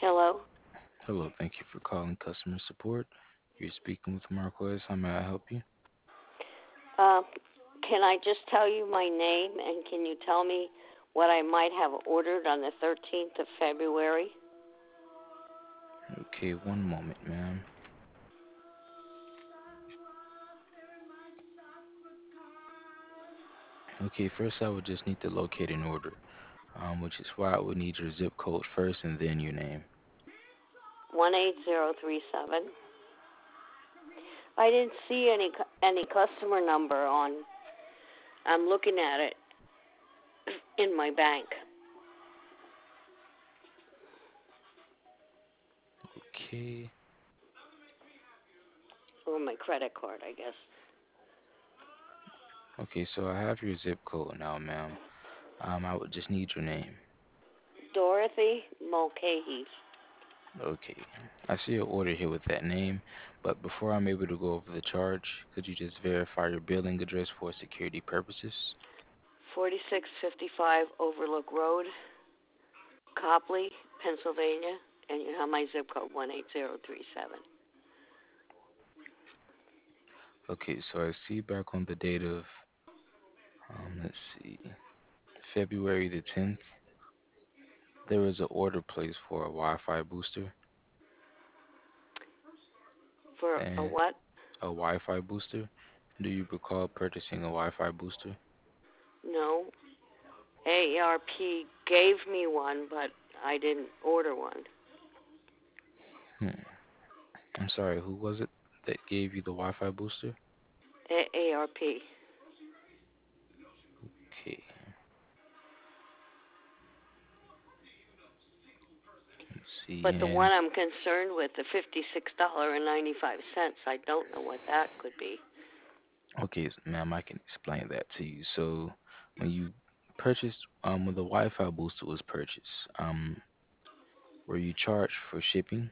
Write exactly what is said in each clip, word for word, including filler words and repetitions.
Hello. Hello, thank you for calling customer support. You're speaking with Marquez. How may I help you? Uh, can I just tell you my name and can you tell me what I might have ordered on the thirteenth of February? Okay, one moment, ma'am. Okay, first I would just need to locate an order, um, which is why I would need your zip code first and then your name. one eight zero three seven. I didn't see any any customer number on. I'm looking at it in my bank Okay, or my credit card, I guess. okay, so I have your zip code now, ma'am. Um, I would just need your name. Dorothy Mulcahy. Okay, I see your order here with that name, but before I'm able to go over the charge, could you just verify your billing address for security purposes? forty-six fifty-five Overlook Road, Copley, Pennsylvania, and you have my zip code one eight zero three seven. Okay, so I see back on the date of, um, let's see, February the tenth, there was an order placed for a Wi-Fi booster For a and what? a Wi-Fi booster. Do you recall purchasing a Wi-Fi booster? No. A A R P gave me one, but I didn't order one. Hmm. I'm sorry, who was it that gave you the Wi-Fi booster? A A R P. Okay, let's see. But the And one I'm concerned with, the fifty-six dollars and ninety-five cents, I don't know what that could be. okay, s- ma'am, I can explain that to you. So, when you purchased, um, when the Wi-Fi booster was purchased, um, were you charged for shipping?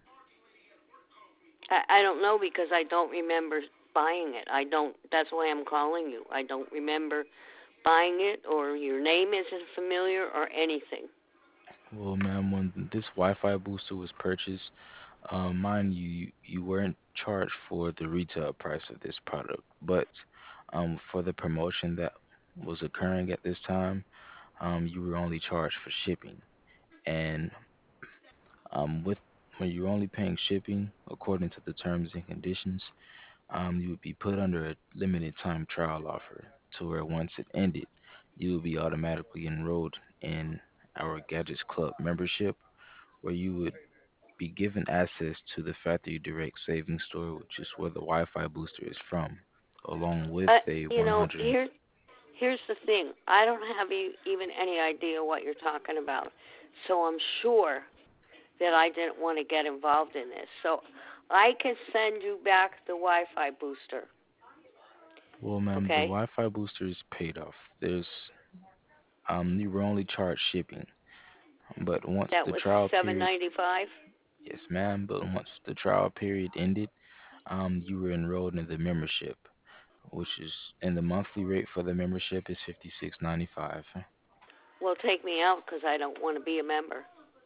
I, I don't know because I don't remember buying it. I don't. That's why I'm calling you. I don't remember buying it, or your name isn't familiar, or anything. Well, ma'am, when this Wi-Fi booster was purchased, Um, mind you, you weren't charged for the retail price of this product, but um, for the promotion that was occurring at this time, um, you were only charged for shipping. And um, with when you're only paying shipping according to the terms and conditions, um, you would be put under a limited time trial offer to where once it ended, you would be automatically enrolled in our Gadgets Club membership, where you would be given access to the Factory Direct Savings Store, which is where the Wi-Fi booster is from, along with Uh, a you know, one hundred. here here's the thing. I don't have e- even any idea what you're talking about. So I'm sure that I didn't want to get involved in this. So I can send you back the Wi-Fi booster. Well, ma'am, the Okay? Wi-Fi booster is paid off. There's um, you were only charged shipping, but once That the was trial seven period, ninety-five. yes, ma'am, but once the trial period ended, um, you were enrolled in the membership, which is and the monthly rate for the membership is fifty six ninety five. Well, take me out because I don't want to be a member.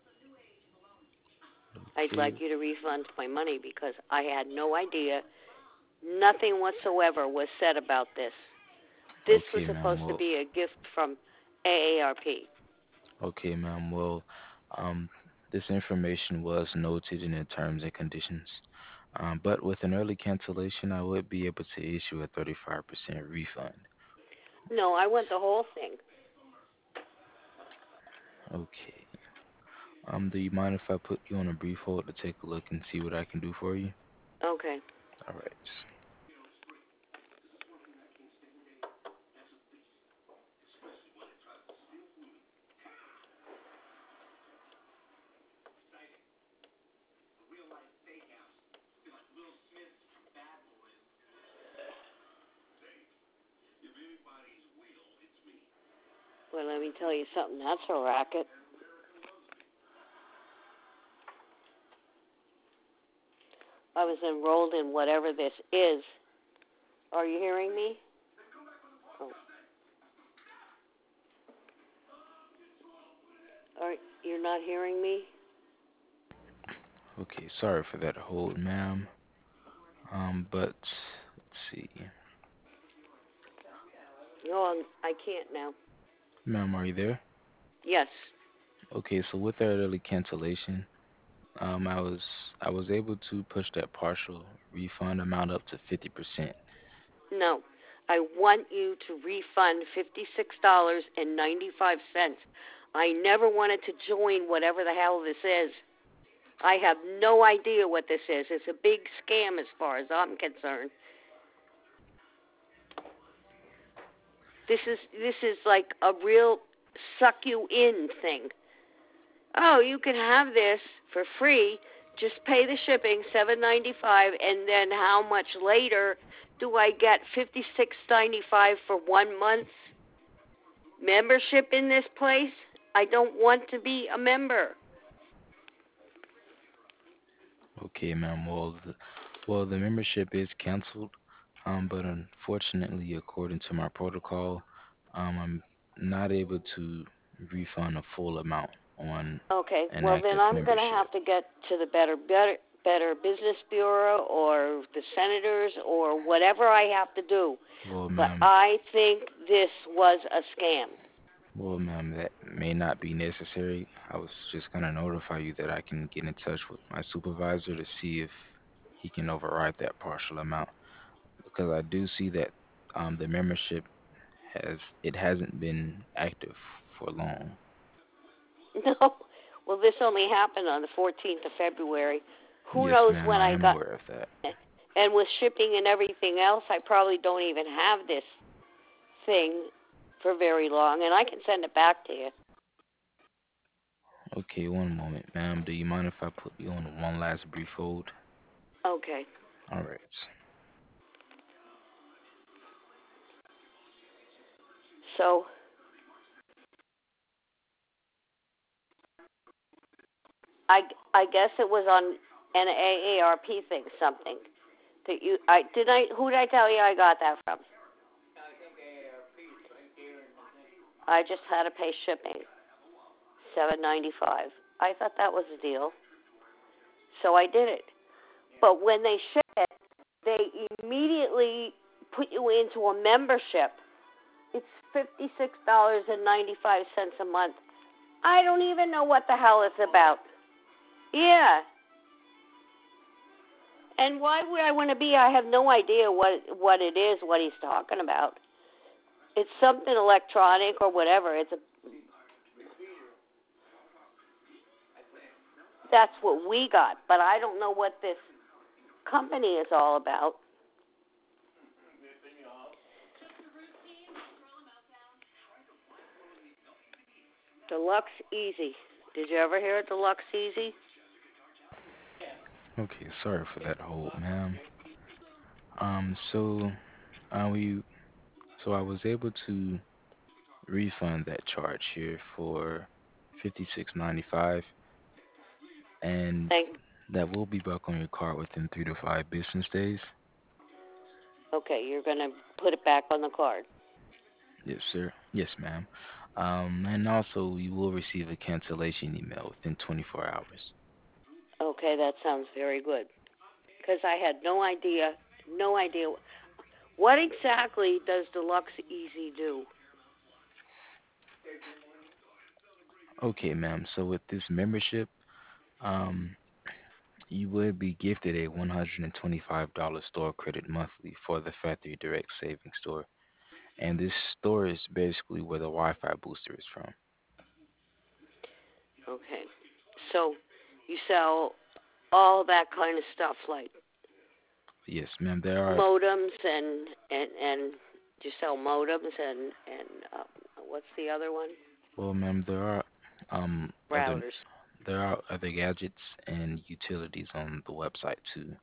I'd Okay, like you to refund my money because I had no idea. Nothing whatsoever was said about this. This was okay, ma'am. supposed to Well, be a gift from A A R P. Okay, ma'am. Well, um, this information was noted in the terms and conditions. Um, but with an early cancellation, I would be able to issue a thirty-five percent refund. No, I want the whole thing. Okay. Um, do you mind if I put you on a brief hold to take a look and see what I can do for you? Okay. All right. Well, let me tell you something. That's a racket. I was enrolled in whatever this is. Are you hearing me? Oh, are you're not hearing me? Okay, sorry for that hold, ma'am. Um, but let's see. No, I'm, I can't now. Ma'am, are you there? Yes. Okay, so with that early cancellation, um, I was I was able to push that partial refund amount up to fifty percent. No. I want you to refund fifty-six dollars and ninety-five cents. I never wanted to join whatever the hell this is. I have no idea what this is. It's a big scam as far as I'm concerned. This is this is like a real suck you in thing. Oh, you can have this for free. Just pay the shipping, seven ninety five, and then how much later do I get fifty six ninety five for one month membership in this place? I don't want to be a member. Okay, ma'am. Well, the, well, the membership is canceled, um, but unfortunately, according to my protocol, um, I'm not able to refund a full amount on Okay, an well then active I'm going to membership. have to get to the Better Better Better Business Bureau or the senators or whatever I have to do. Well, But ma'am, I think this was a scam. well, ma'am, that may not be necessary. I was just gonna notify you that I can get in touch with my supervisor to see if he can override that partial amount because I do see that um, the membership has it hasn't been active for long. No. Well, this only happened on the fourteenth of February. Who Yes, knows ma'am, when I I am got aware of that. it. And with shipping and everything else, I probably don't even have this thing for very long, and I can send it back to you. Okay, one moment, ma'am. Do you mind if I put you on one last brief hold? Okay. All right. So I, I guess it was on an A A R P thing, something that you. I did I. Who did I tell you I got that from? I just had to pay shipping, seven ninety five. I thought that was a deal, so I did it. But when they ship it, they immediately put you into a membership. It's fifty six dollars and ninety five cents a month. I don't even know what the hell it's about. Yeah. And why would I want to be? I have no idea what what it is, what he's talking about. It's something electronic or whatever. It's a that's what we got, but I don't know what this company is all about. Deluxe Easy. Did you ever hear of Deluxe Easy? Okay, sorry for that hold, ma'am. Um, so, uh, we, so I was able to refund that charge here for fifty six ninety five, and Thank. that will be back on your card within three to five business days. Okay, you're gonna put it back on the card. Yes, sir. Yes, ma'am. Um, and also you will receive a cancellation email within twenty-four hours. Okay, that sounds very good. Because I had no idea, no idea what exactly does Deluxe Easy do. Okay, ma'am. So with this membership, um, you would be gifted a one hundred twenty-five dollars store credit monthly for the Factory Direct Savings Store. And this store is basically where the Wi-Fi booster is from. Okay, so you sell all that kind of stuff like Yes, ma'am. There are, modems and and and you sell modems and and uh, what's the other one? well, ma'am, there are um other Routers. there are other gadgets and utilities on the website too.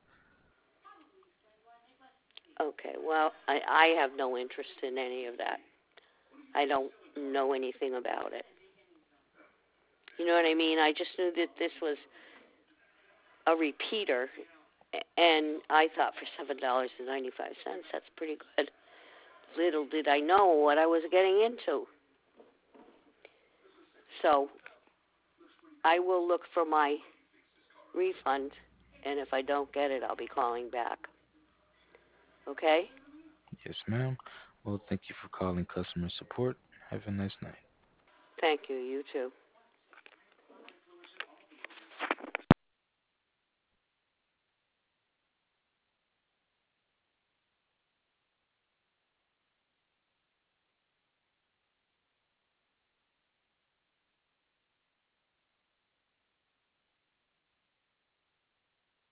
Okay, well I I have no interest in any of that. I don't know anything about it. You know what I mean? I just knew that this was a repeater, and I thought for seven dollars and ninety five cents, that's pretty good. Little did I know what I was getting into. So I will look for my refund, and if I don't get it, I'll be calling back. Okay? Yes, ma'am. Well, thank you for calling customer support. Have a nice night. Thank you. You too.